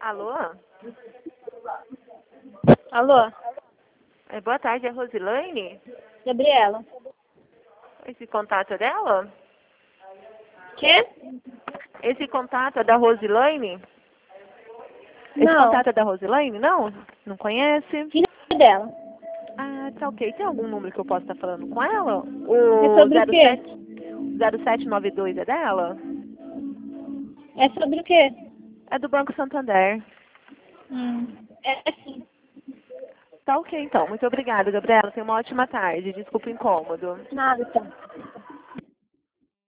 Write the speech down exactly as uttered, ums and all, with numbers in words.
Alô? Alô? É, boa tarde, é Rosilaine? Gabriela. Esse contato é dela? Quê? Esse contato é da Rosilaine? Esse Não. contato é da Rosilaine? Não? Não conhece? Que é dela? Ah, tá ok. Tem algum número que eu possa estar falando com ela? É O sobre o quê? zero sete nove dois é dela? É sobre o quê? É do Banco Santander. Hum. É sim. Tá ok, então. Muito obrigada, Gabriela. Tenha uma ótima tarde. Desculpa o incômodo. Nada, então.